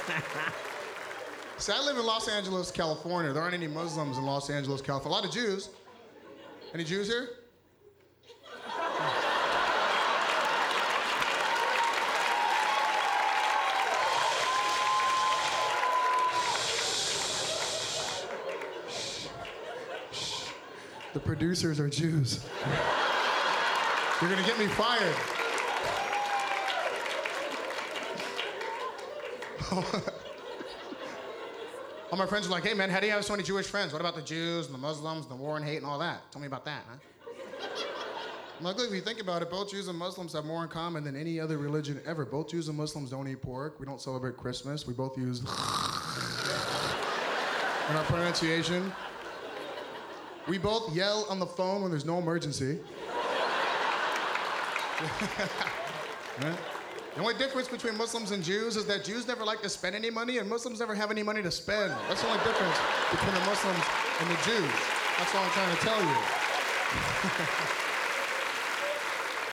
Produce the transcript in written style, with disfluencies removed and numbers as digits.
See, I live in Los Angeles, California. There aren't any Muslims in Los Angeles, California. A lot of Jews. Any Jews here? The producers are Jews. You're gonna get me fired. All my friends are like, hey man, how do you have so many Jewish friends? What about the Jews and the Muslims and the war and hate and all that? Tell me about that, huh? I'm like, look, if you think about it, both Jews and Muslims have more in common than any other religion ever. Both Jews and Muslims don't eat pork. We don't celebrate Christmas. We both use in our pronunciation. We both yell on the phone when there's no emergency. Yeah. The only difference between Muslims and Jews is that Jews never like to spend any money and Muslims never have any money to spend. That's the only difference between the Muslims and the Jews. That's all I'm trying to tell you.